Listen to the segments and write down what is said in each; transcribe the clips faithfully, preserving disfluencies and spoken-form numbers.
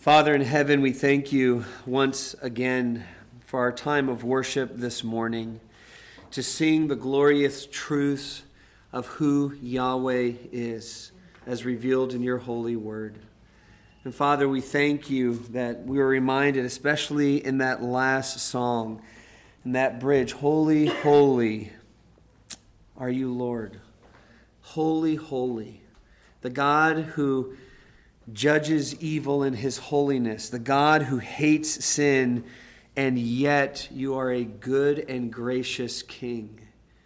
Father in heaven, we thank you once again for our time of worship this morning, to sing the glorious truths of who Yahweh is, as revealed in your holy word. And Father, we thank you that we were reminded, especially in that last song, in that bridge, holy, holy are you, Lord. Holy, holy. The God who judges evil in his holiness, the God who hates sin, and yet you are a good and gracious King.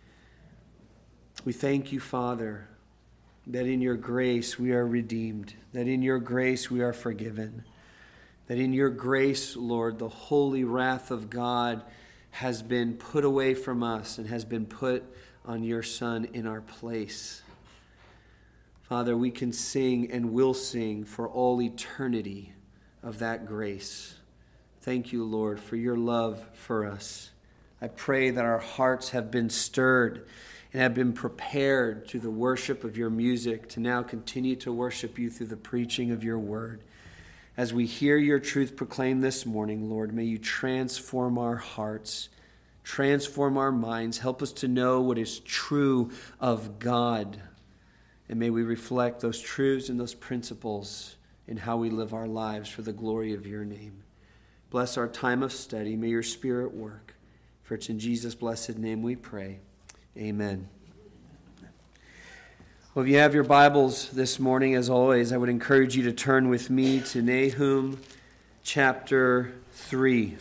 We thank you, Father, that in your grace we are redeemed, that in your grace we are forgiven, that in your grace, Lord, the holy wrath of God has been put away from us and has been put on your Son in our place. Father, we can sing and will sing for all eternity of that grace. Thank you, Lord, for your love for us. I pray that our hearts have been stirred and have been prepared through the worship of your music to now continue to worship you through the preaching of your word. As we hear your truth proclaimed this morning, Lord, may you transform our hearts, transform our minds, help us to know what is true of God. And may we reflect those truths and those principles in how we live our lives for the glory of your name. Bless our time of study. May your Spirit work. For it's in Jesus' blessed name we pray. Amen. Well, if you have your Bibles this morning, as always, I would encourage you to turn with me to Nahum chapter three.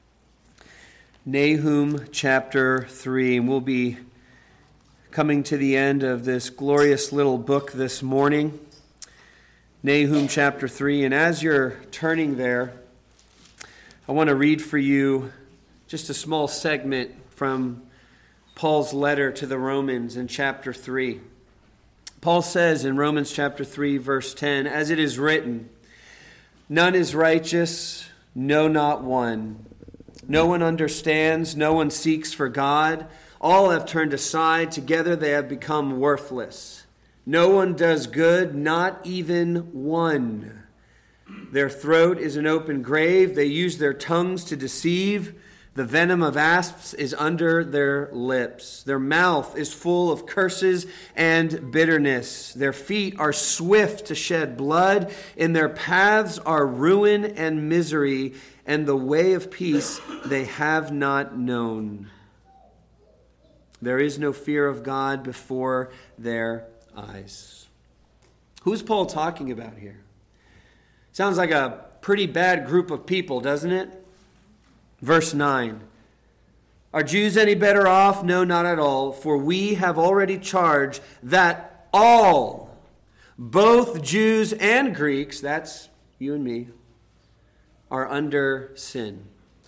Nahum chapter three. And we'll be coming to the end of this glorious little book this morning, Nahum chapter three. And as you're turning there, I want to read for you just a small segment from Paul's letter to the Romans in chapter three. Paul says in Romans chapter three, verse ten, "As it is written, none is righteous, no, not one. No one understands, no one seeks for God. All have turned aside, together they have become worthless. No one does good, not even one. Their throat is an open grave. They use their tongues to deceive. The venom of asps is under their lips. Their mouth is full of curses and bitterness. Their feet are swift to shed blood. In their paths are ruin and misery, and the way of peace they have not known. There is no fear of God before their eyes." Who's Paul talking about here? Sounds like a pretty bad group of people, doesn't it? Verse nine. "Are Jews any better off? No, not at all. For we have already charged that all, both Jews and Greeks," that's you and me, "are under sin.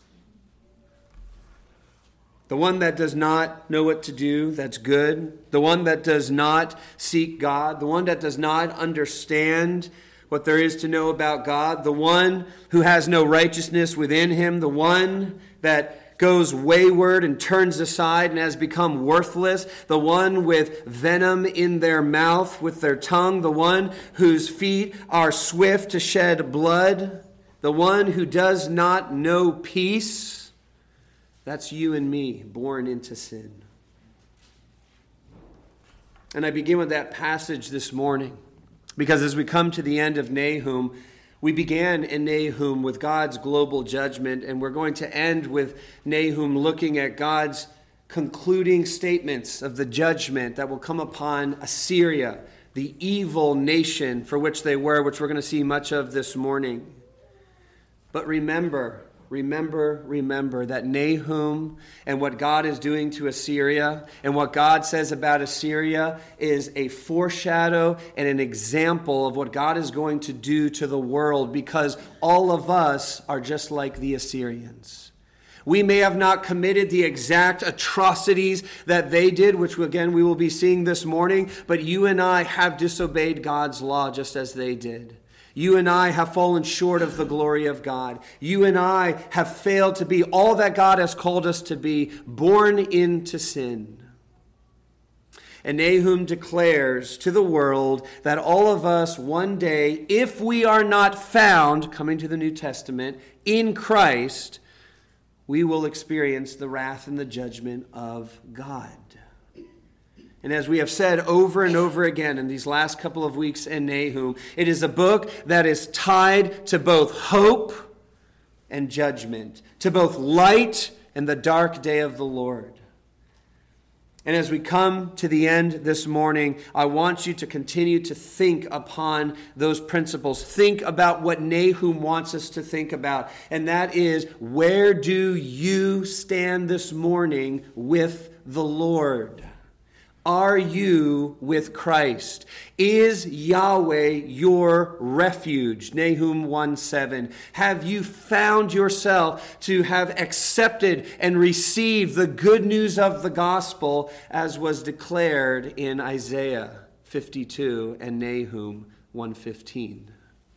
The one that does not know what to do, that's good. The one that does not seek God. The one that does not understand what there is to know about God. The one who has no righteousness within him. The one that goes wayward and turns aside and has become worthless. The one with venom in their mouth, with their tongue. The one whose feet are swift to shed blood. The one who does not know peace." That's you and me, born into sin. And I begin with that passage this morning because as we come to the end of Nahum, we began in Nahum with God's global judgment, and we're going to end with Nahum looking at God's concluding statements of the judgment that will come upon Assyria, the evil nation for which they were, which we're going to see much of this morning. But remember, Remember, remember that Nahum and what God is doing to Assyria and what God says about Assyria is a foreshadow and an example of what God is going to do to the world, because all of us are just like the Assyrians. We may have not committed the exact atrocities that they did, which again we will be seeing this morning, but you and I have disobeyed God's law just as they did. You and I have fallen short of the glory of God. You and I have failed to be all that God has called us to be, born into sin. And Nahum declares to the world that all of us one day, if we are not found, coming to the New Testament, in Christ, we will experience the wrath and the judgment of God. And as we have said over and over again in these last couple of weeks in Nahum, it is a book that is tied to both hope and judgment, to both light and the dark day of the Lord. And as we come to the end this morning, I want you to continue to think upon those principles. Think about what Nahum wants us to think about. And that is, where do you stand this morning with the Lord? Are you with Christ? Is Yahweh your refuge? Nahum one seven. Have you found yourself to have accepted and received the good news of the gospel as was declared in Isaiah fifty-two and Nahum one fifteen?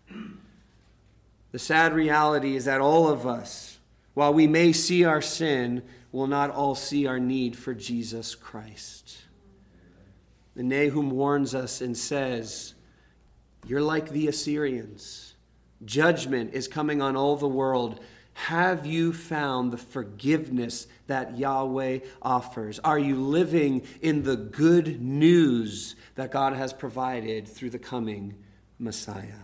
The sad reality is that all of us, while we may see our sin, will not all see our need for Jesus Christ. And Nahum warns us and says, you're like the Assyrians. Judgment is coming on all the world. Have you found the forgiveness that Yahweh offers? Are you living in the good news that God has provided through the coming Messiah?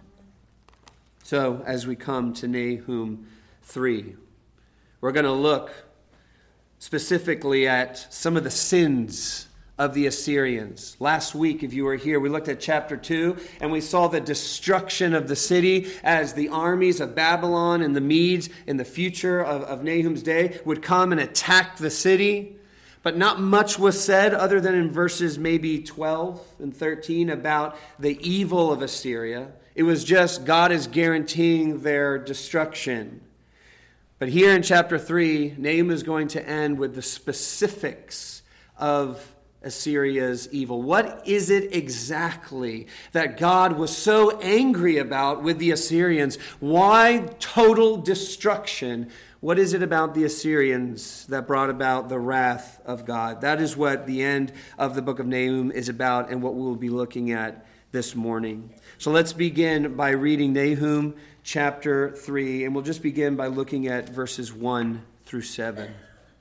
So, as we come to Nahum three, we're going to look specifically at some of the sins of the Assyrians. Last week, if you were here, we looked at chapter two, and we saw the destruction of the city as the armies of Babylon and the Medes in the future of, of Nahum's day would come and attack the city. But not much was said other than in verses maybe twelve and thirteen about the evil of Assyria. It was just God is guaranteeing their destruction. But here in chapter three, Nahum is going to end with the specifics of Assyria's evil. What is it exactly that God was so angry about with the Assyrians? Why total destruction? What is it about the Assyrians that brought about the wrath of God? That is what the end of the book of Nahum is about and what we'll be looking at this morning. So let's begin by reading Nahum chapter three, and we'll just begin by looking at verses one through seven.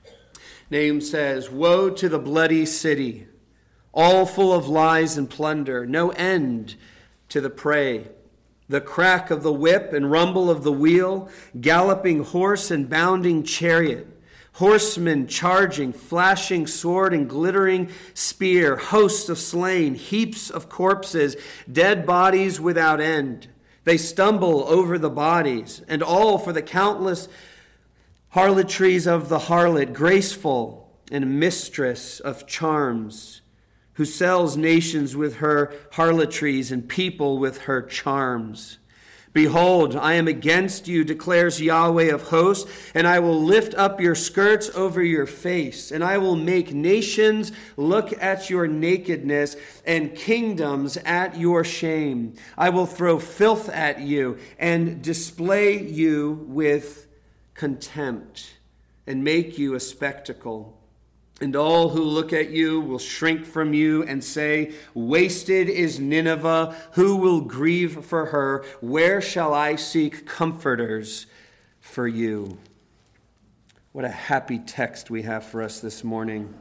Nahum says, "Woe to the bloody city, all full of lies and plunder, no end to the prey. The crack of the whip and rumble of the wheel, galloping horse and bounding chariot, horsemen charging, flashing sword and glittering spear, hosts of slain, heaps of corpses, dead bodies without end. They stumble over the bodies, and all for the countless harlotries of the harlot, graceful and mistress of charms, who sells nations with her harlotries and people with her charms. Behold, I am against you, declares Yahweh of hosts, and I will lift up your skirts over your face, and I will make nations look at your nakedness and kingdoms at your shame. I will throw filth at you and display you with contempt and make you a spectacle. And all who look at you will shrink from you and say, 'Wasted is Nineveh. Who will grieve for her? Where shall I seek comforters for you?'" What a happy text we have for us this morning.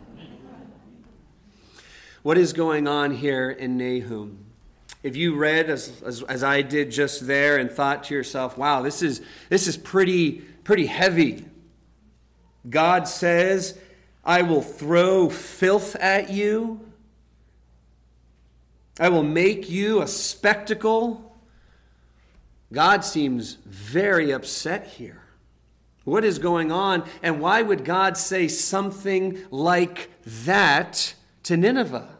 What is going on here in Nahum? If you read as, as, as I did just there and thought to yourself, wow, this is, this is pretty, pretty heavy. God says, "I will throw filth at you. I will make you a spectacle." God seems very upset here. What is going on? And why would God say something like that to Nineveh?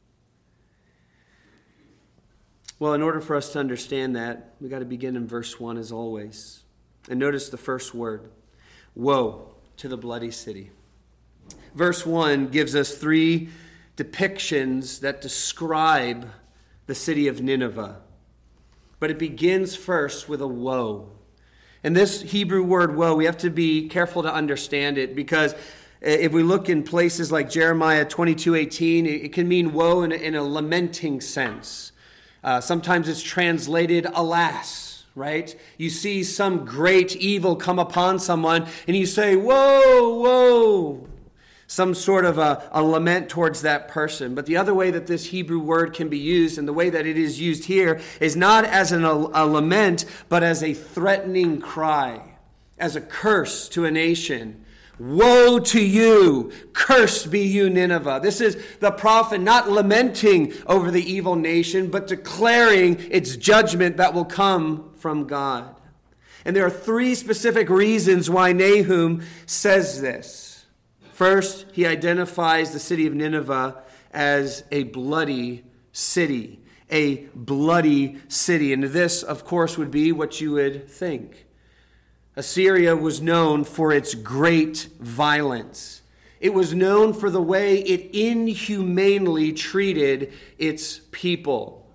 Well, in order for us to understand that, we've got to begin in verse one as always. And notice the first word, woe to the bloody city. Verse one gives us three depictions that describe the city of Nineveh. But it begins first with a woe. And this Hebrew word woe, we have to be careful to understand it because If we look in places like Jeremiah twenty-two eighteen, it can mean woe in a, in a lamenting sense. Uh, sometimes it's translated alas, right? You see some great evil come upon someone and you say, whoa, whoa. Some sort of a, a lament towards that person. But the other way that this Hebrew word can be used, and the way that it is used here, is not as an, a, a lament, but as a threatening cry, as a curse to a nation. Woe to you! Cursed be you, Nineveh. This is the prophet not lamenting over the evil nation, but declaring its judgment that will come from God. And there are three specific reasons why Nahum says this. First, he identifies the city of Nineveh as a bloody city. A bloody city. And this, of course, would be what you would think. Assyria was known for its great violence. It was known for the way it inhumanely treated its people.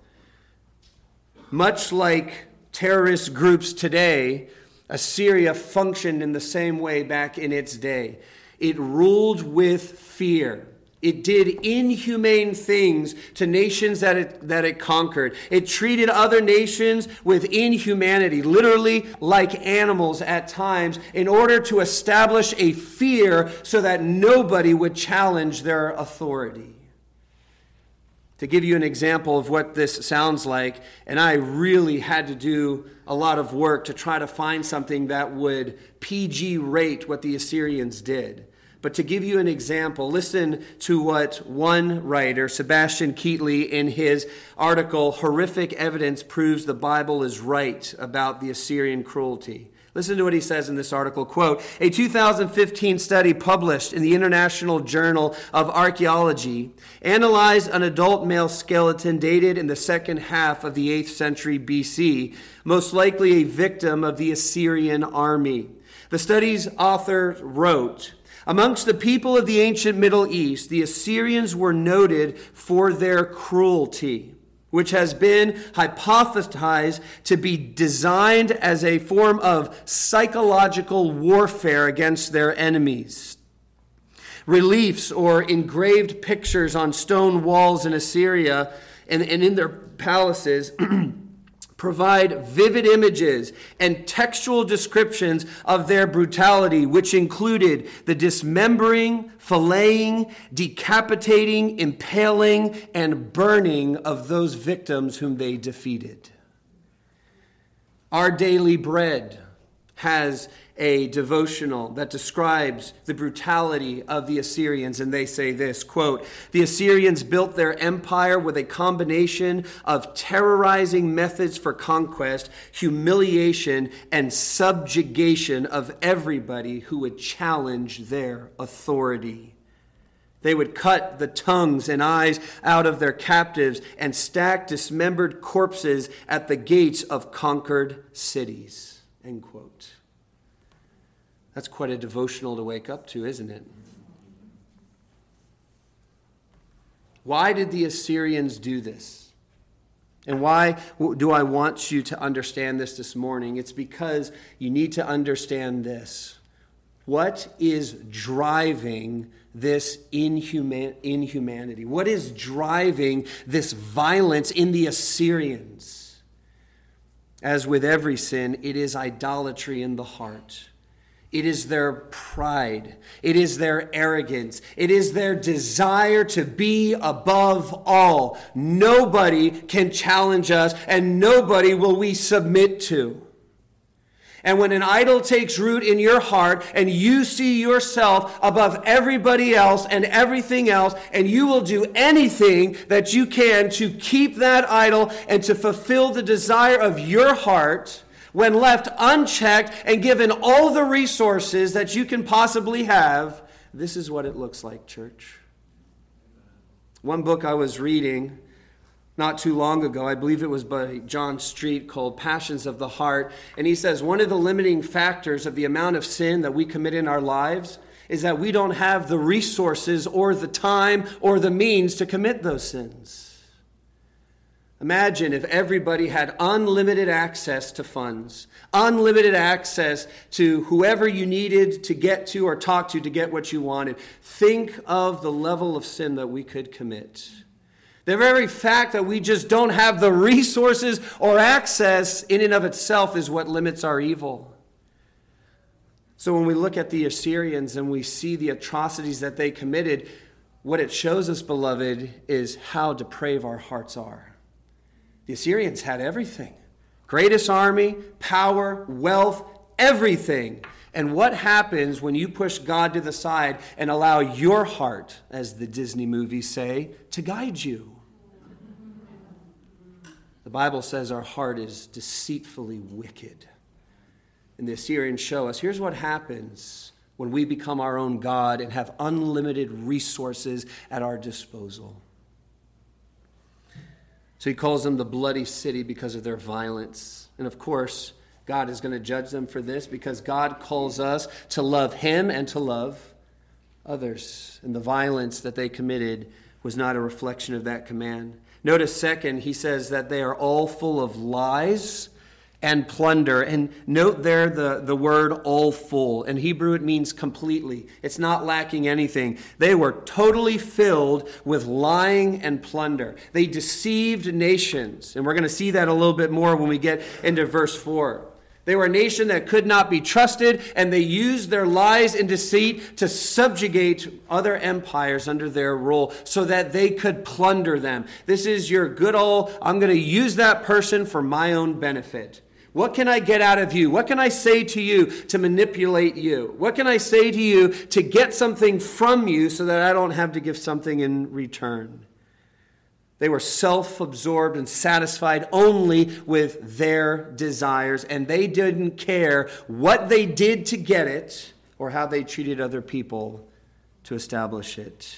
Much like terrorist groups today, Assyria functioned in the same way back in its day. It ruled with fear. It did inhumane things to nations that it, that it conquered. It treated other nations with inhumanity, literally like animals at times, in order to establish a fear so that nobody would challenge their authority. To give you an example of what this sounds like, and I really had to do a lot of work to try to find something that would P G rate what the Assyrians did. But to give you an example, listen to what one writer, Sebastian Keatley, in his article, Horrific Evidence Proves the Bible is Right About the Assyrian Cruelty. Listen to what he says in this article, quote, a two thousand fifteen study published in the International Journal of Archaeology analyzed an adult male skeleton dated in the second half of the eighth century B C, most likely a victim of the Assyrian army. The study's author wrote, amongst the people of the ancient Middle East, the Assyrians were noted for their cruelty, which has been hypothesized to be designed as a form of psychological warfare against their enemies. Reliefs or engraved pictures on stone walls in Assyria and, and in their palaces provide vivid images and textual descriptions of their brutality, which included the dismembering, filleting, decapitating, impaling, and burning of those victims whom they defeated. Our Daily Bread has a devotional that describes the brutality of the Assyrians, and they say this, quote, the Assyrians built their empire with a combination of terrorizing methods for conquest, humiliation, and subjugation of everybody who would challenge their authority. They would cut the tongues and eyes out of their captives and stack dismembered corpses at the gates of conquered cities, end quote. That's quite a devotional to wake up to, isn't it? Why did the Assyrians do this? And why do I want you to understand this this morning? It's because you need to understand this. What is driving this inhuman- inhumanity? What is driving this violence in the Assyrians? As with every sin, it is idolatry in the heart. It is their pride. It is their arrogance. It is their desire to be above all. Nobody can challenge us, and nobody will we submit to. And when an idol takes root in your heart and you see yourself above everybody else and everything else, and you will do anything that you can to keep that idol and to fulfill the desire of your heart, when left unchecked and given all the resources that you can possibly have, this is what it looks like, church. One book I was reading not too long ago, I believe it was by John Street, called Passions of the Heart. And he says one of the limiting factors of the amount of sin that we commit in our lives is that we don't have the resources or the time or the means to commit those sins. Imagine if everybody had unlimited access to funds, unlimited access to whoever you needed to get to or talk to to get what you wanted. Think of the level of sin that we could commit. The very fact that we just don't have the resources or access in and of itself is what limits our evil. So when we look at the Assyrians and we see the atrocities that they committed, what it shows us, beloved, is how depraved our hearts are. The Assyrians had everything. Greatest army, power, wealth, everything. And what happens when you push God to the side and allow your heart, as the Disney movies say, to guide you? The Bible says our heart is deceitfully wicked. And the Assyrians show us, here's what happens when we become our own God and have unlimited resources at our disposal. So he calls them the bloody city because of their violence. And of course, God is going to judge them for this because God calls us to love him and to love others. And the violence that they committed was not a reflection of that command. Notice, second, he says that they are all full of lies and plunder. And note there the, the word all full. In Hebrew, it means completely. It's not lacking anything. They were totally filled with lying and plunder. They deceived nations. And we're going to see that a little bit more when we get into verse four. They were a nation that could not be trusted, and they used their lies and deceit to subjugate other empires under their rule so that they could plunder them. This is your good old, I'm going to use that person for my own benefit. What can I get out of you? What can I say to you to manipulate you? What can I say to you to get something from you so that I don't have to give something in return? They were self-absorbed and satisfied only with their desires, and they didn't care what they did to get it or how they treated other people to establish it.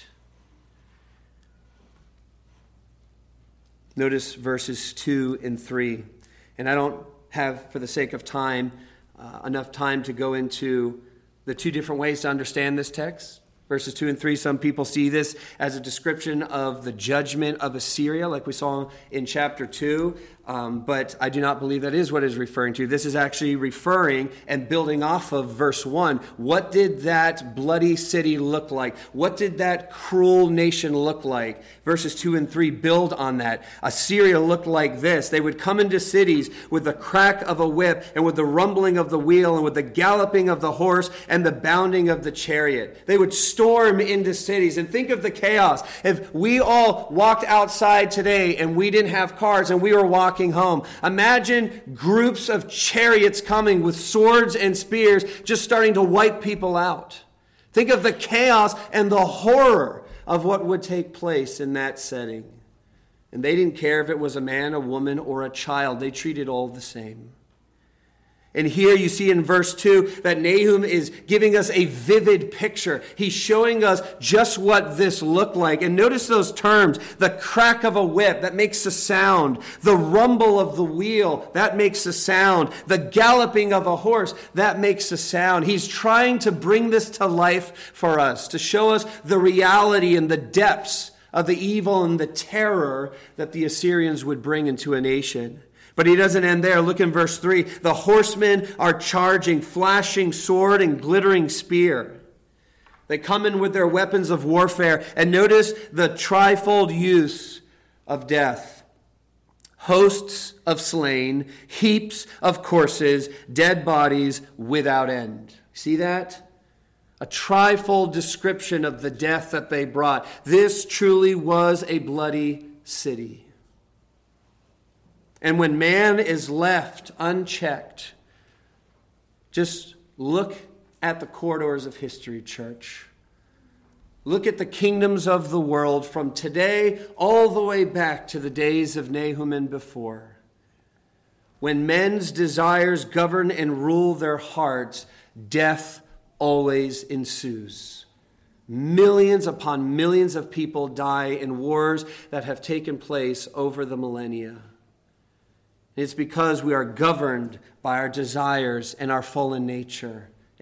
Notice verses two and three. And I don't have, for the sake of time, uh, enough time to go into the two different ways to understand this text. Verses two and three, some people see this as a description of the judgment of Assyria, like we saw in chapter two. Um, but I do not believe that is what it's referring to. This is actually referring and building off of verse one. What did that bloody city look like? What did that cruel nation look like? Verses two and three build on that. Assyria looked like this. They would come into cities with the crack of a whip and with the rumbling of the wheel and with the galloping of the horse and the bounding of the chariot. They would storm into cities. And think of the chaos. If we all walked outside today and we didn't have cars and we were walking home. Imagine groups of chariots coming with swords and spears just starting to wipe people out. Think of the chaos and the horror of what would take place in that setting. And they didn't care if it was a man, a woman, or a child. They treated all the same. And here you see in verse two that Nahum is giving us a vivid picture. He's showing us just what this looked like. And notice those terms. The crack of a whip, that makes a sound. The rumble of the wheel, that makes a sound. The galloping of a horse, that makes a sound. He's trying to bring this to life for us, to show us the reality and the depths of the evil and the terror that the Assyrians would bring into a nation. But he doesn't end there. Look in verse three. The horsemen are charging, flashing sword and glittering spear. They come in with their weapons of warfare. And notice the trifold use of death. Hosts of slain, heaps of corpses, dead bodies without end. See that? A trifold description of the death that they brought. This truly was a bloody city. And when man is left unchecked, just look at the corridors of history, church. Look at the kingdoms of the world from today all the way back to the days of Nahum and before. When men's desires govern and rule their hearts, death always ensues. Millions upon millions of people die in wars that have taken place over the millennia. It's because we are governed by our desires and our fallen nature,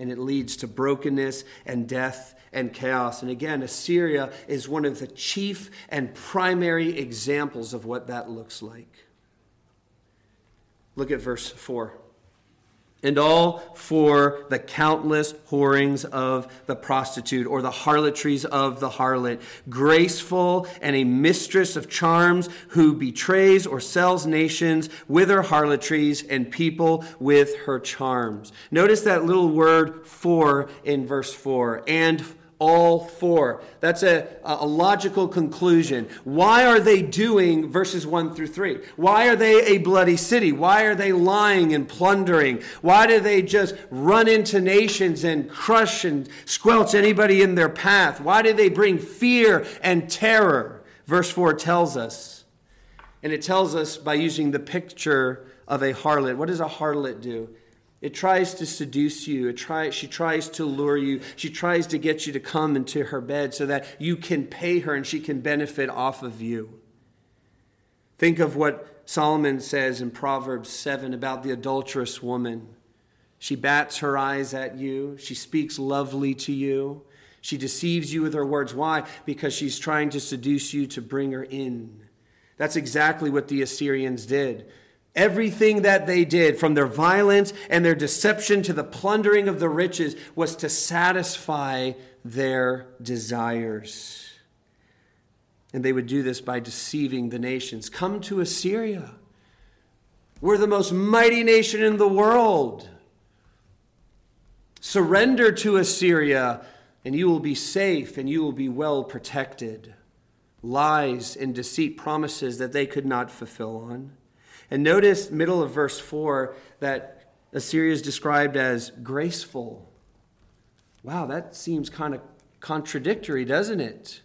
and it leads to brokenness and death and chaos. And again, Assyria is one of the chief and primary examples of what that looks like. Look at verse four. And all for the countless whorings of the prostitute, or the harlotries of the harlot, graceful and a mistress of charms, who betrays or sells nations with her harlotries and people with her charms. Notice that little word for in verse four, and all four. That's a, a logical conclusion. Why are they doing verses one through three? Why are they a bloody city? Why are they lying and plundering? Why do they just run into nations and crush and squelch anybody in their path? Why do they bring fear and terror? Verse four tells us. And it tells us by using the picture of a harlot. What does a harlot do? It tries to seduce you. It try, she tries to lure you. She tries to get you to come into her bed so that you can pay her and she can benefit off of you. Think of what Solomon says in Proverbs seven about the adulterous woman. She bats her eyes at you. She speaks lovely to you. She deceives you with her words. Why? Because she's trying to seduce you to bring her in. That's exactly what the Assyrians did. Everything that they did, from their violence and their deception to the plundering of the riches, was to satisfy their desires. And they would do this by deceiving the nations. Come to Assyria. We're the most mighty nation in the world. Surrender to Assyria, and you will be safe and you will be well protected. Lies and deceit, promises that they could not fulfill on. And notice, middle of verse four, that Assyria is described as graceful. Wow, that seems kind of contradictory, doesn't it?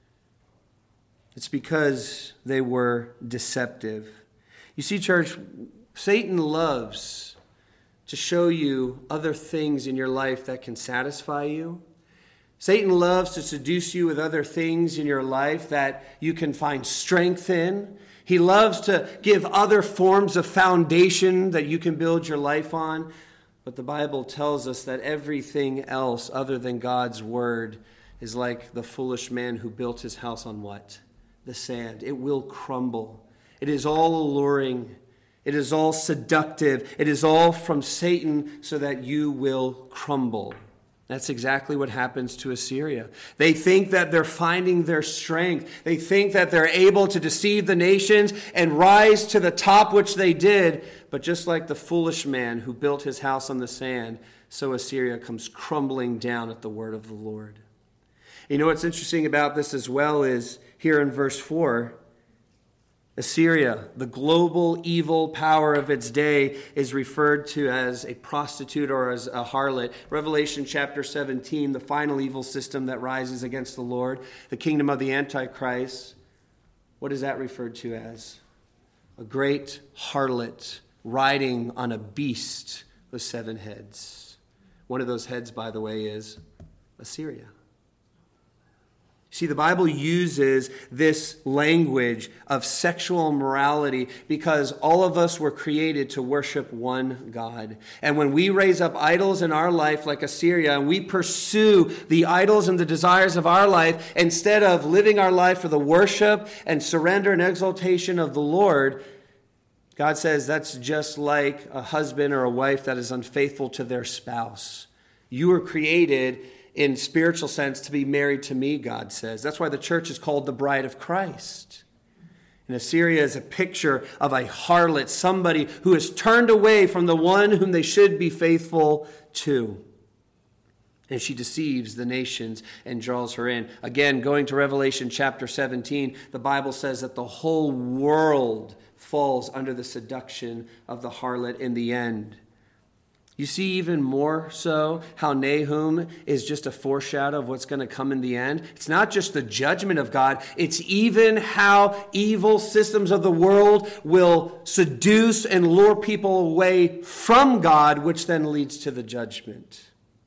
It's because they were deceptive. You see, church, Satan loves to show you other things in your life that can satisfy you. Satan loves to seduce you with other things in your life that you can find strength in. He loves to give other forms of foundation that you can build your life on. But the Bible tells us that everything else other than God's word is like the foolish man who built his house on what? The sand. It will crumble. It is all alluring. It is all seductive. It is all from Satan so that you will crumble. That's exactly what happens to Assyria. They think that they're finding their strength. They think that they're able to deceive the nations and rise to the top, which they did. But just like the foolish man who built his house on the sand, so Assyria comes crumbling down at the word of the Lord. You know what's interesting about this as well is here in verse four, Assyria, the global evil power of its day, is referred to as a prostitute or as a harlot. Revelation chapter seventeen, the final evil system that rises against the Lord, the kingdom of the Antichrist. What is that referred to as? A great harlot riding on a beast with seven heads. One of those heads, by the way, is Assyria. See, the Bible uses this language of sexual immorality because all of us were created to worship one God. And when we raise up idols in our life like Assyria, and we pursue the idols and the desires of our life, instead of living our life for the worship and surrender and exaltation of the Lord, God says that's just like a husband or a wife that is unfaithful to their spouse. You were created in spiritual sense to be married to me, God says. That's why the church is called the bride of Christ. And Assyria is a picture of a harlot, somebody who has turned away from the one whom they should be faithful to. And she deceives the nations and draws her in. Again, going to Revelation chapter seventeen, the Bible says that the whole world falls under the seduction of the harlot in the end. You see even more so how Nahum is just a foreshadow of what's going to come in the end. It's not just the judgment of God. It's even how evil systems of the world will seduce and lure people away from God, which then leads to the judgment.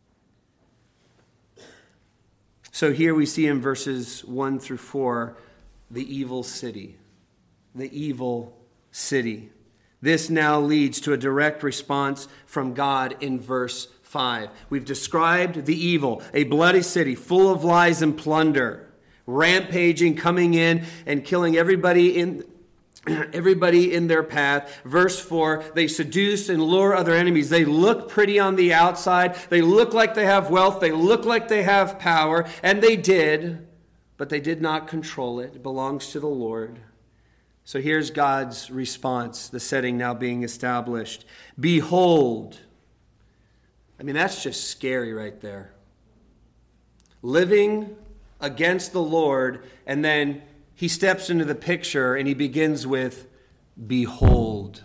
So here we see in verses one through four, the evil city. The evil city. This now leads to a direct response from God in verse five. We've described the evil, a bloody city full of lies and plunder, rampaging, coming in and killing everybody in everybody in their path. Verse four, they seduce and lure other enemies. They look pretty on the outside. They look like they have wealth. They look like they have power. And they did, but they did not control it. It belongs to the Lord. So here's God's response, the setting now being established. Behold. I mean, that's just scary right there. Living against the Lord, and then he steps into the picture and he begins with, behold.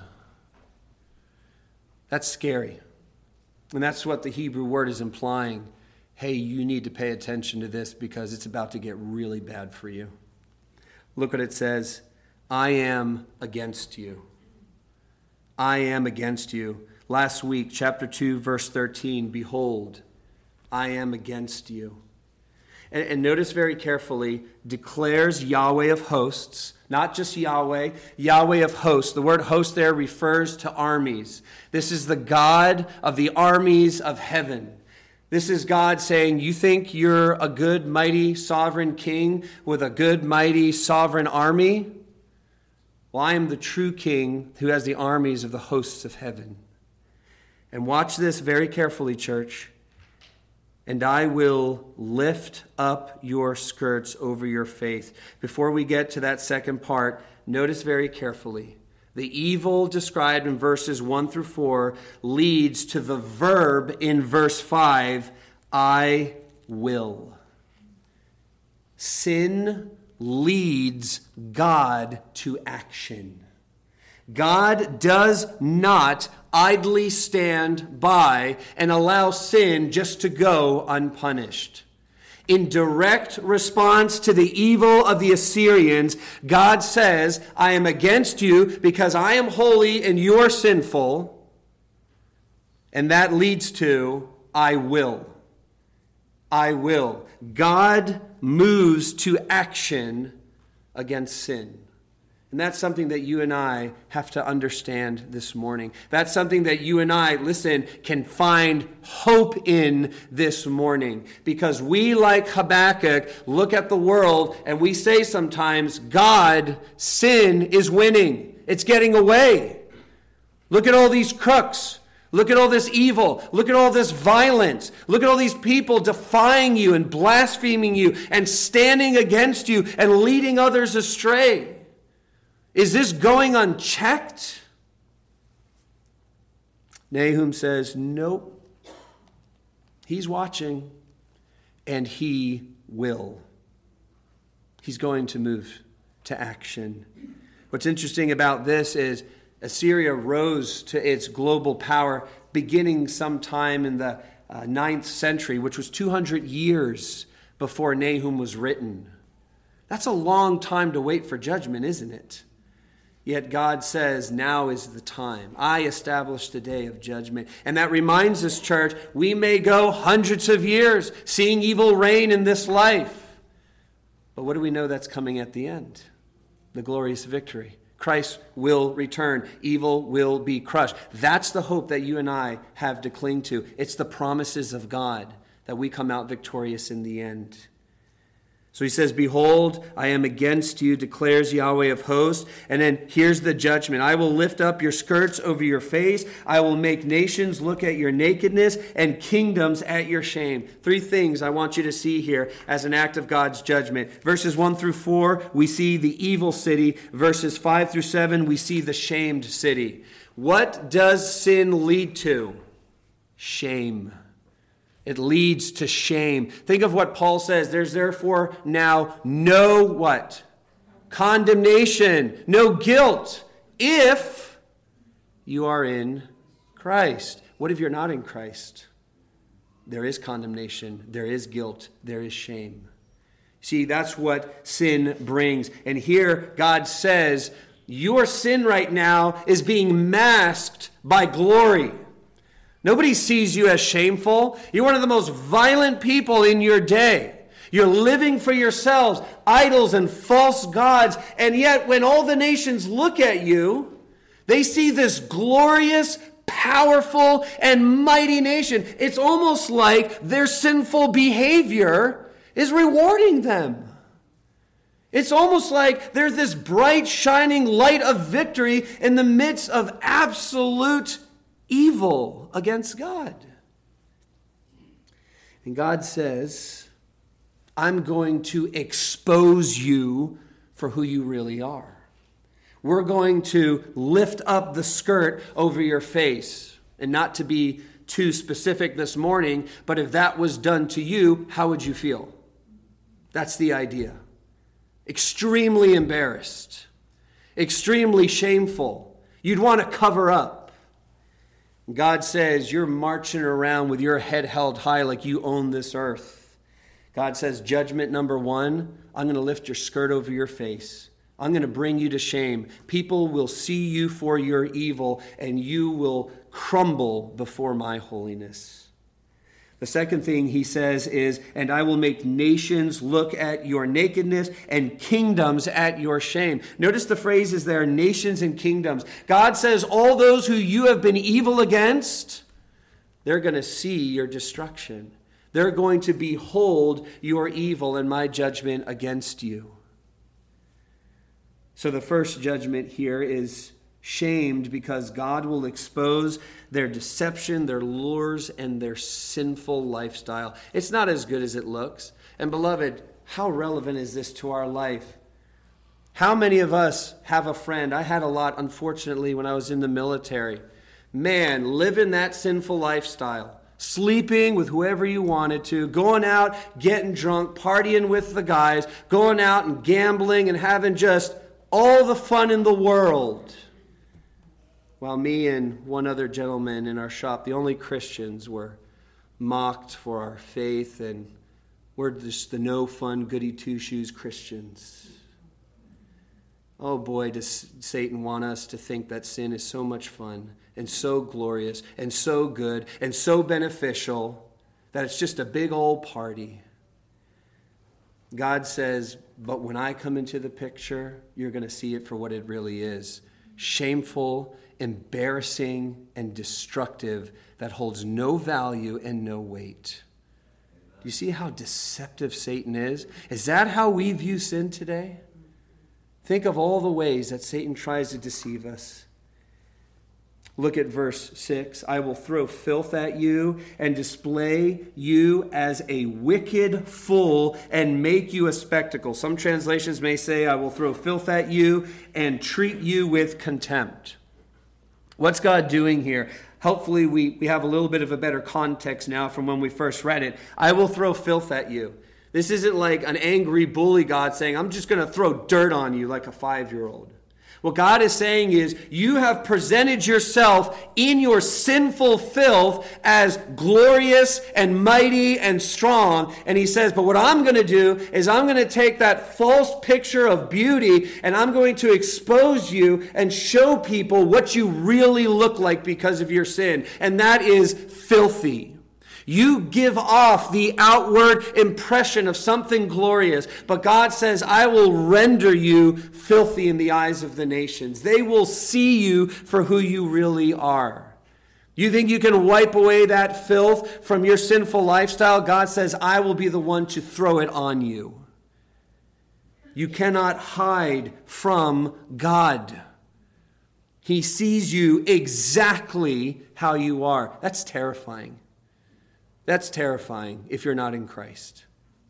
That's scary. And that's what the Hebrew word is implying. Hey, you need to pay attention to this because it's about to get really bad for you. Look what it says. I am against you. I am against you. Last week, chapter two, verse thirteen, behold, I am against you. And, and notice very carefully, declares Yahweh of hosts, not just Yahweh, Yahweh of hosts. The word host there refers to armies. This is the God of the armies of heaven. This is God saying, you think you're a good, mighty, sovereign king with a good, mighty, sovereign army? Well, I am the true king who has the armies of the hosts of heaven. And watch this very carefully, church. And I will lift up your skirts over your faith. Before we get to that second part, notice very carefully. The evil described in verses one through four leads to the verb in verse five, I will. Sin leads God to action. God does not idly stand by and allow sin just to go unpunished. In direct response to the evil of the Assyrians, God says, I am against you because I am holy and you are sinful. And that leads to, I will. I will. God moves to action against sin. And that's something that you and I have to understand this morning. That's something that you and I, listen, can find hope in this morning. Because we, like Habakkuk, look at the world and we say sometimes, God, sin is winning. It's getting away. Look at all these crooks. Look at all this evil. Look at all this violence. Look at all these people defying you and blaspheming you and standing against you and leading others astray. Is this going unchecked? Nahum says, nope. He's watching, and he will. He's going to move to action. What's interesting about this is Assyria rose to its global power beginning sometime in the uh, ninth century, which was two hundred years before Nahum was written. That's a long time to wait for judgment, isn't it? Yet God says, now is the time. I establish the day of judgment. And that reminds us, church, we may go hundreds of years seeing evil reign in this life. But what do we know that's coming at the end? The glorious victory. Christ will return. Evil will be crushed. That's the hope that you and I have to cling to. It's the promises of God that we come out victorious in the end. So he says, behold, I am against you, declares Yahweh of hosts. And then here's the judgment. I will lift up your skirts over your face. I will make nations look at your nakedness and kingdoms at your shame. Three things I want you to see here as an act of God's judgment. Verses one through four, we see the evil city. Verses five through seven, we see the shamed city. What does sin lead to? Shame. It leads to shame. Think of what Paul says. There's therefore now no what? Condemnation, no guilt, if you are in Christ. What if you're not in Christ? There is condemnation, there is guilt, there is shame. See, that's what sin brings. And here God says, your sin right now is being masked by glory. Nobody sees you as shameful. You're one of the most violent people in your day. You're living for yourselves, idols and false gods. And yet when all the nations look at you, they see this glorious, powerful and mighty nation. It's almost like their sinful behavior is rewarding them. It's almost like there's this bright, shining light of victory in the midst of absolute evil against God. And God says, I'm going to expose you for who you really are. We're going to lift up the skirt over your face. And not to be too specific this morning, but if that was done to you, how would you feel? That's the idea. Extremely embarrassed. Extremely shameful. You'd want to cover up. God says you're marching around with your head held high like you own this earth. God says, judgment number one, I'm going to lift your skirt over your face. I'm going to bring you to shame. People will see you for your evil, and you will crumble before my holiness. The second thing he says is, and I will make nations look at your nakedness and kingdoms at your shame. Notice the phrases there, nations and kingdoms. God says all those who you have been evil against, they're going to see your destruction. They're going to behold your evil and my judgment against you. So the first judgment here is shamed because God will expose their deception, their lures, and their sinful lifestyle. It's not as good as it looks. And beloved, how relevant is this to our life? How many of us have a friend? I had a lot, unfortunately, when I was in the military. Man, living that sinful lifestyle. Sleeping with whoever you wanted to, going out, getting drunk, partying with the guys, going out and gambling and having just all the fun in the world. While me and one other gentleman in our shop, the only Christians, were mocked for our faith, and we're just the no fun, goody two-shoes Christians. Oh boy, does Satan want us to think that sin is so much fun and so glorious and so good and so beneficial that it's just a big old party. God says, but when I come into the picture, you're going to see it for what it really is. Shameful, embarrassing, and destructive that holds no value and no weight. Do you see how deceptive Satan is? Is that how we view sin today? Think of all the ways that Satan tries to deceive us. Look at verse six. I will throw filth at you and display you as a wicked fool and make you a spectacle. Some translations may say, I will throw filth at you and treat you with contempt. What's God doing here? Hopefully we, we have a little bit of a better context now from when we first read it. I will throw filth at you. This isn't like an angry bully God saying, I'm just going to throw dirt on you like a five-year-old. What God is saying is, you have presented yourself in your sinful filth as glorious and mighty and strong. And he says, but what I'm going to do is I'm going to take that false picture of beauty and I'm going to expose you and show people what you really look like because of your sin. And that is filthy. You give off the outward impression of something glorious, but God says, I will render you filthy in the eyes of the nations. They will see you for who you really are. You think you can wipe away that filth from your sinful lifestyle? God says, I will be the one to throw it on you. You cannot hide from God. He sees you exactly how you are. That's terrifying. That's terrifying if you're not in Christ.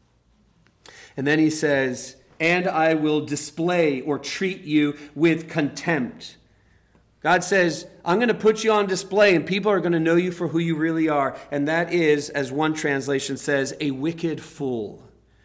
And then he says, and I will display or treat you with contempt. God says, I'm going to put you on display and people are going to know you for who you really are. And that is, as one translation says, a wicked fool.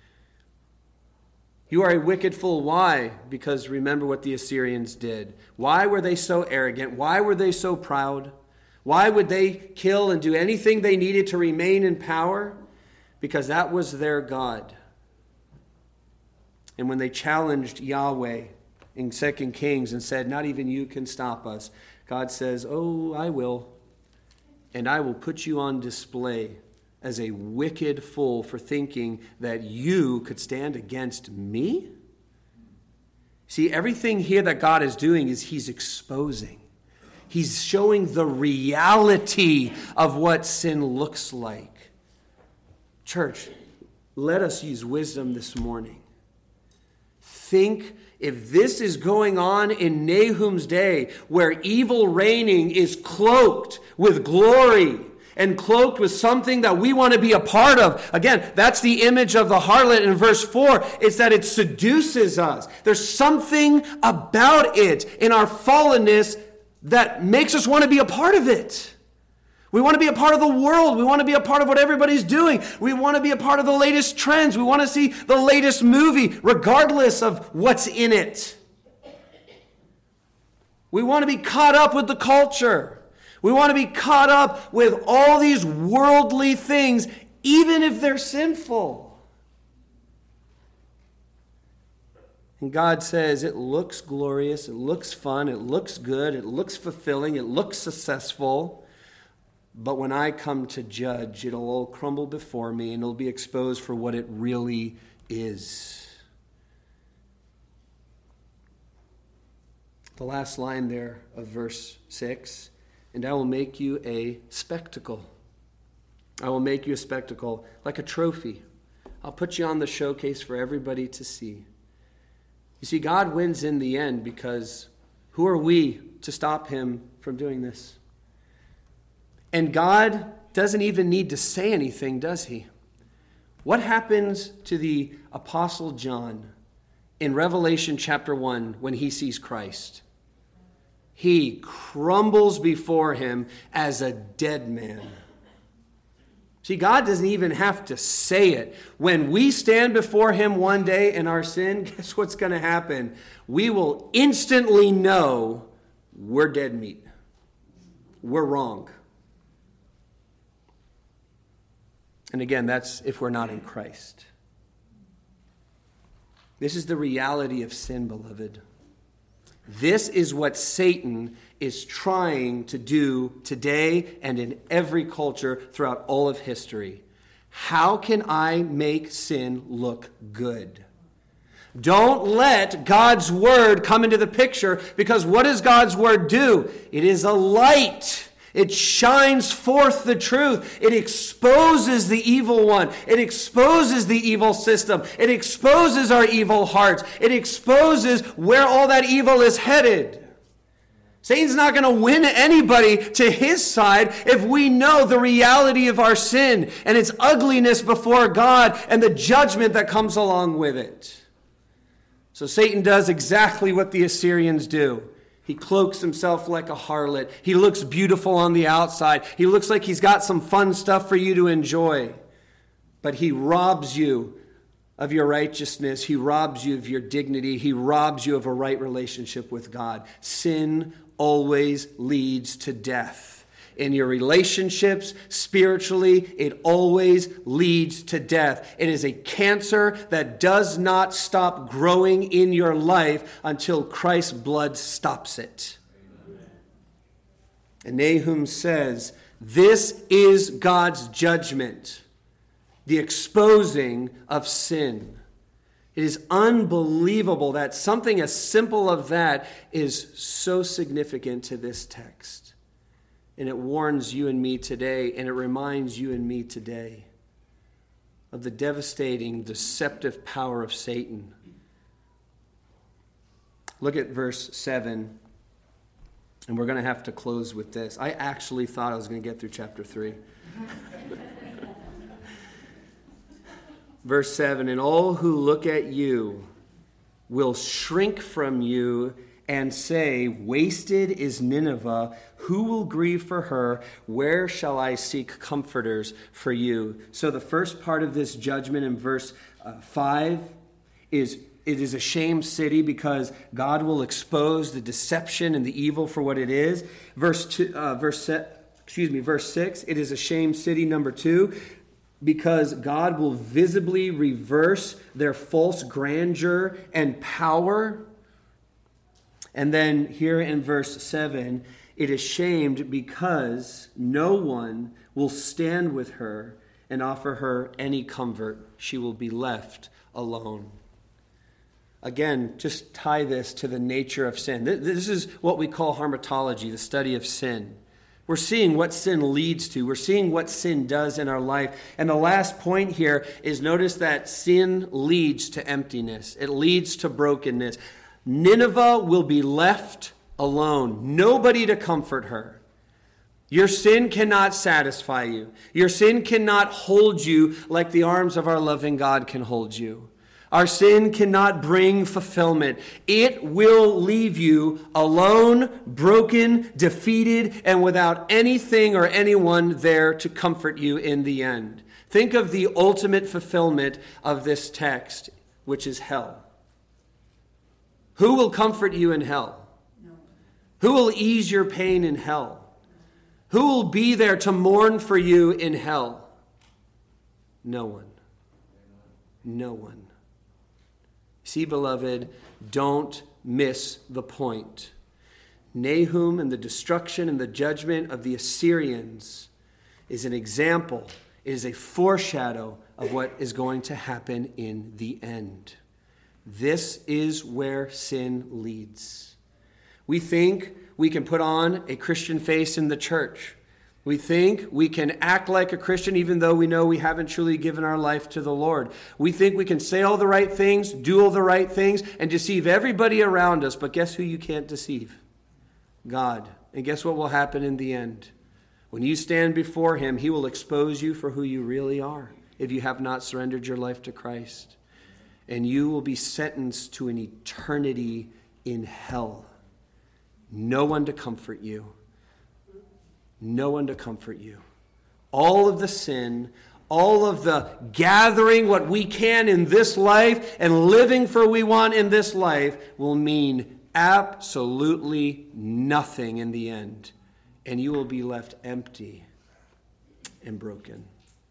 You are a wicked fool. Why? Because remember what the Assyrians did. Why were they so arrogant? Why were they so proud? Why would they kill and do anything they needed to remain in power? Because that was their God. And when they challenged Yahweh in Second Kings and said, not even you can stop us, God says, oh, I will. And I will put you on display as a wicked fool for thinking that you could stand against me? See, everything here that God is doing is he's exposing. He's showing the reality of what sin looks like. Church, let us use wisdom this morning. Think if this is going on in Nahum's day, where evil reigning is cloaked with glory and cloaked with something that we want to be a part of. Again, that's the image of the harlot in verse four. It's that it seduces us. There's something about it in our fallenness that makes us want to be a part of it. We want to be a part of the world. We want to be a part of what everybody's doing. We want to be a part of the latest trends. We want to see the latest movie, regardless of what's in it. We want to be caught up with the culture. We want to be caught up with all these worldly things, even if they're sinful. And God says it looks glorious, it looks fun, it looks good, it looks fulfilling, it looks successful. But when I come to judge, it'll all crumble before me and it'll be exposed for what it really is. The last line there of verse six, and I will make you a spectacle. I will make you a spectacle, like a trophy. I'll put you on the showcase for everybody to see. You see, God wins in the end because who are we to stop him from doing this? And God doesn't even need to say anything, does he? What happens to the Apostle John in Revelation chapter one when he sees Christ? He crumbles before him as a dead man. See, God doesn't even have to say it. When we stand before him one day in our sin, guess what's going to happen? We will instantly know we're dead meat. We're wrong. And again, that's if we're not in Christ. This is the reality of sin, beloved. This is what Satan is trying to do today and in every culture throughout all of history. How can I make sin look good? Don't let God's word come into the picture, because what does God's word do? It is a light. It shines forth the truth. It exposes the evil one. It exposes the evil system. It exposes our evil hearts. It exposes where all that evil is headed. Satan's not going to win anybody to his side if we know the reality of our sin and its ugliness before God and the judgment that comes along with it. So Satan does exactly what the Assyrians do. He cloaks himself like a harlot. He looks beautiful on the outside. He looks like he's got some fun stuff for you to enjoy. But he robs you of your righteousness. He robs you of your dignity. He robs you of a right relationship with God. Sin always leads to death. In your relationships, spiritually, it always leads to death. It is a cancer that does not stop growing in your life until Christ's blood stops it. And Nahum says, this is God's judgment, the exposing of sin. It is unbelievable that something as simple as that is so significant to this text. And it warns you and me today, and it reminds you and me today of the devastating, deceptive power of Satan. Look at verse seven, and we're going to have to close with this. I actually thought I was going to get through chapter three. Verse seven, and all who look at you will shrink from you and say, wasted is Nineveh. Who will grieve for her? Where shall I seek comforters for you? So the first part of this judgment in verse uh, five is, it is a shamed city because God will expose the deception and the evil for what it is. Verse two, uh, verse excuse me, verse six, it is a shamed city. Number two, because God will visibly reverse their false grandeur and power. And then here in verse seven, it is shamed because no one will stand with her and offer her any comfort. She will be left alone. Again, just tie this to the nature of sin. This is what we call hamartology, the study of sin. We're seeing what sin leads to. We're seeing what sin does in our life. And the last point here is notice that sin leads to emptiness. It leads to brokenness. Nineveh will be left alone. Nobody to comfort her. Your sin cannot satisfy you. Your sin cannot hold you like the arms of our loving God can hold you. Our sin cannot bring fulfillment. It will leave you alone, broken, defeated, and without anything or anyone there to comfort you in the end. Think of the ultimate fulfillment of this text, which is hell. Who will comfort you in hell? No. Who will ease your pain in hell? Who will be there to mourn for you in hell? No one. No one. See, beloved, don't miss the point. Nahum and the destruction and the judgment of the Assyrians is an example, it is a foreshadow of what is going to happen in the end. This is where sin leads. We think we can put on a Christian face in the church. We think we can act like a Christian even though we know we haven't truly given our life to the Lord. We think we can say all the right things, do all the right things, and deceive everybody around us. But guess who you can't deceive? God. And guess what will happen in the end? When you stand before him, he will expose you for who you really are if you have not surrendered your life to Christ. And you will be sentenced to an eternity in hell. No one to comfort you. No one to comfort you. All of the sin, all of the gathering what we can in this life and living for what we want in this life will mean absolutely nothing in the end. And you will be left empty and broken.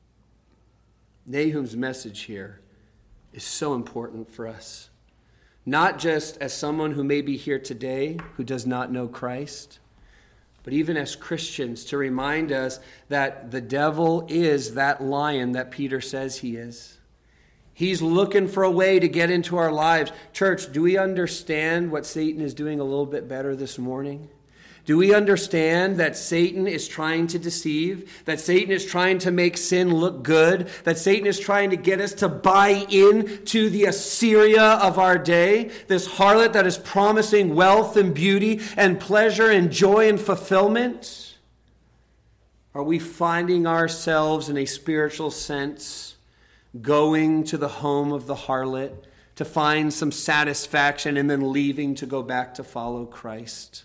Nahum's message here is so important for us. Not just as someone who may be here today who does not know Christ, but even as Christians, to remind us that the devil is that lion that Peter says he is. He's looking for a way to get into our lives. Church, do we understand what Satan is doing a little bit better this morning? Do we understand that Satan is trying to deceive? That Satan is trying to make sin look good? That Satan is trying to get us to buy in to the Assyria of our day? This harlot that is promising wealth and beauty and pleasure and joy and fulfillment? Are we finding ourselves in a spiritual sense going to the home of the harlot to find some satisfaction and then leaving to go back to follow Christ?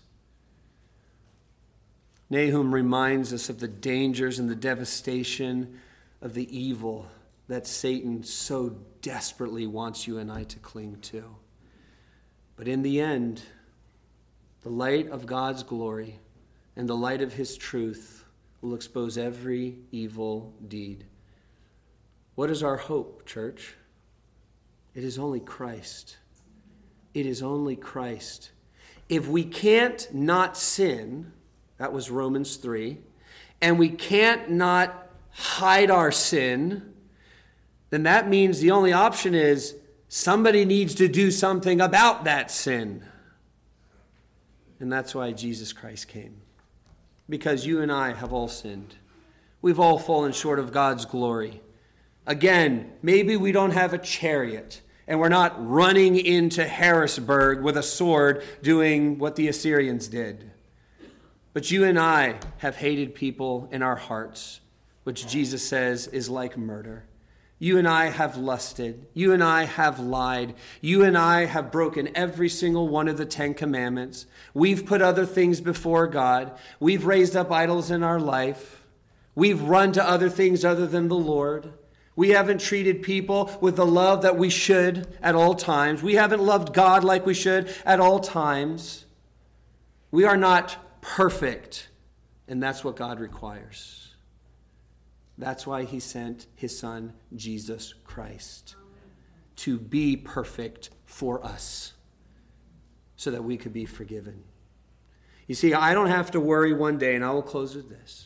Nahum reminds us of the dangers and the devastation of the evil that Satan so desperately wants you and I to cling to. But in the end, the light of God's glory and the light of his truth will expose every evil deed. What is our hope, church? It is only Christ. It is only Christ. If we can't not sin, that was Romans three, and we can't not hide our sin, then that means the only option is somebody needs to do something about that sin. And that's why Jesus Christ came. Because you and I have all sinned. We've all fallen short of God's glory. Again, maybe we don't have a chariot and we're not running into Harrisburg with a sword doing what the Assyrians did. But you and I have hated people in our hearts, which Jesus says is like murder. You and I have lusted. You and I have lied. You and I have broken every single one of the Ten Commandments. We've put other things before God. We've raised up idols in our life. We've run to other things other than the Lord. We haven't treated people with the love that we should at all times. We haven't loved God like we should at all times. We are not perfect, and that's what God requires. That's why he sent his son, Jesus Christ, to be perfect for us so that we could be forgiven. You see, I don't have to worry one day, and I will close with this.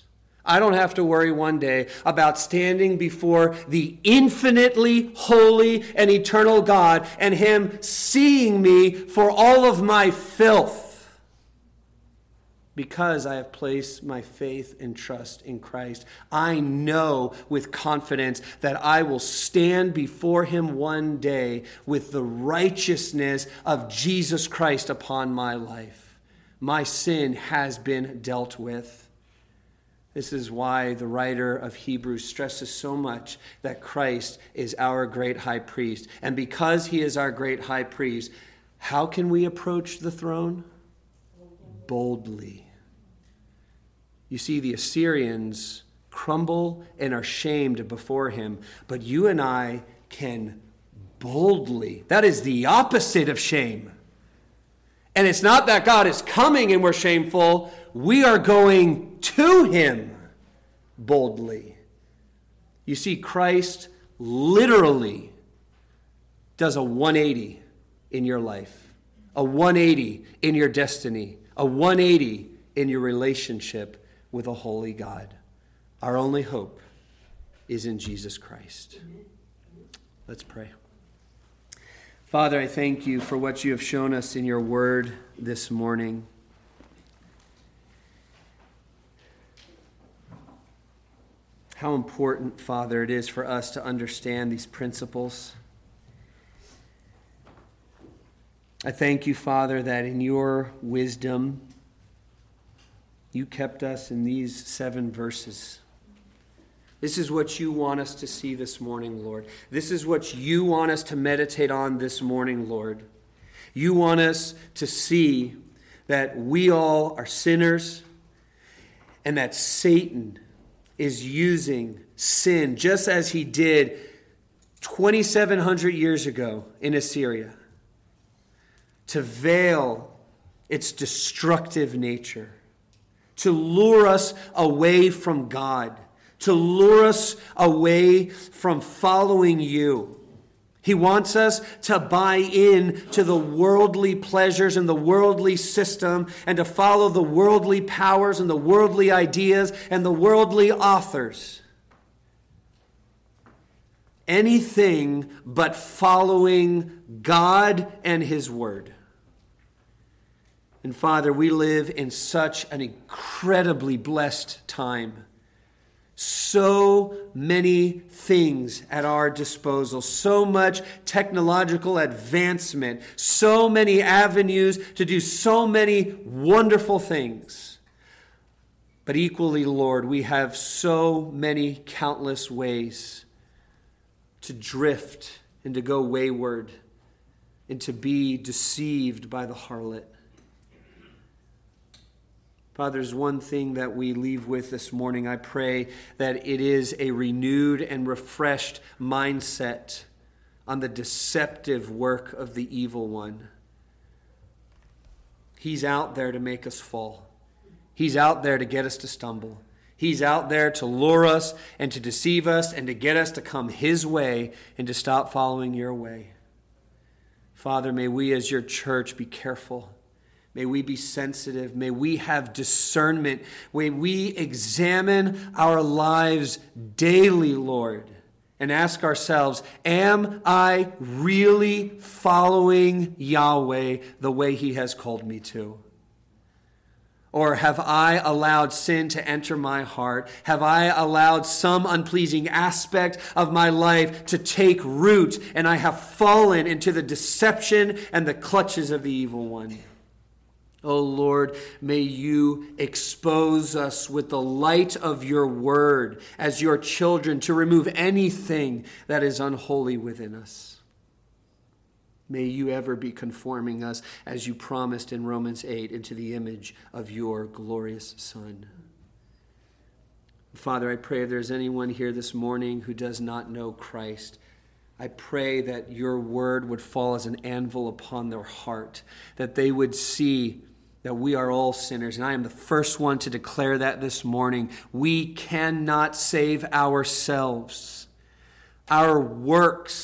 I don't have to worry one day about standing before the infinitely holy and eternal God and him seeing me for all of my filth, because I have placed my faith and trust in Christ. I know with confidence that I will stand before him one day with the righteousness of Jesus Christ upon my life. My sin has been dealt with. This is why the writer of Hebrews stresses so much that Christ is our great high priest. And because he is our great high priest, how can we approach the throne? Boldly. You see, the Assyrians crumble and are shamed before him, but you and I can boldly. That is the opposite of shame. And it's not that God is coming and we're shameful. We are going to him boldly. You see, Christ literally does a one eighty in your life, a one eighty in your destiny, a one eighty in your relationship with a holy God. Our only hope is in Jesus Christ. Let's pray. Father, I thank you for what you have shown us in your word this morning. How important, Father, it is for us to understand these principles. I thank you, Father, that in your wisdom, you kept us in these seven verses. This is what you want us to see this morning, Lord. This is what you want us to meditate on this morning, Lord. You want us to see that we all are sinners and that Satan is using sin just as he did twenty-seven hundred years ago in Assyria to veil its destructive nature, to lure us away from God, to lure us away from following you. He wants us to buy in to the worldly pleasures and the worldly system and to follow the worldly powers and the worldly ideas and the worldly authors. Anything but following God and his word. And Father, we live in such an incredibly blessed time. So many things at our disposal, so much technological advancement, so many avenues to do so many wonderful things. But equally, Lord, we have so many countless ways to drift and to go wayward and to be deceived by the harlot. Father, there's one thing that we leave with this morning. I pray that it is a renewed and refreshed mindset on the deceptive work of the evil one. He's out there to make us fall. He's out there to get us to stumble. He's out there to lure us and to deceive us and to get us to come his way and to stop following your way. Father, may we as your church be careful. May we be sensitive. May we have discernment. May we examine our lives daily, Lord, and ask ourselves, am I really following Yahweh the way he has called me to? Or have I allowed sin to enter my heart? Have I allowed some unpleasing aspect of my life to take root, and I have fallen into the deception and the clutches of the evil one? Oh Lord, may you expose us with the light of your word as your children to remove anything that is unholy within us. May you ever be conforming us, as you promised in Romans eight, into the image of your glorious Son. Father, I pray if there's anyone here this morning who does not know Christ, I pray that your word would fall as an anvil upon their heart, that they would see that we are all sinners. And I am the first one to declare that this morning. We cannot save ourselves. Our works,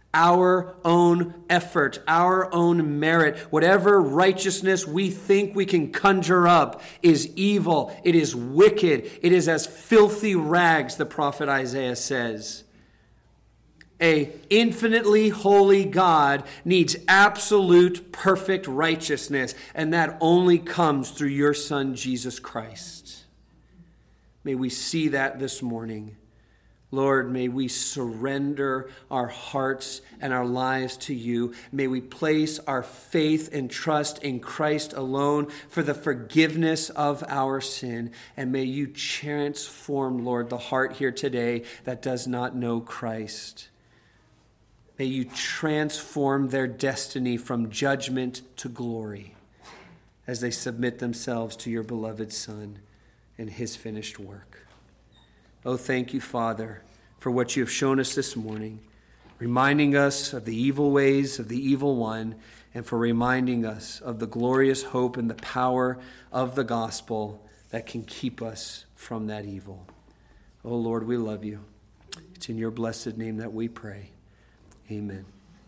our own effort, our own merit, whatever righteousness we think we can conjure up is evil. It is wicked. It is as filthy rags, the prophet Isaiah says. A infinitely holy God needs absolute perfect righteousness, and that only comes through your Son, Jesus Christ. May we see that this morning. Lord, may we surrender our hearts and our lives to you. May we place our faith and trust in Christ alone for the forgiveness of our sin. And may you transform, Lord, the heart here today that does not know Christ. May you transform their destiny from judgment to glory as they submit themselves to your beloved Son and his finished work. Oh, thank you, Father, for what you have shown us this morning, reminding us of the evil ways of the evil one, and for reminding us of the glorious hope and the power of the gospel that can keep us from that evil. Oh, Lord, we love you. It's in your blessed name that we pray. Amen.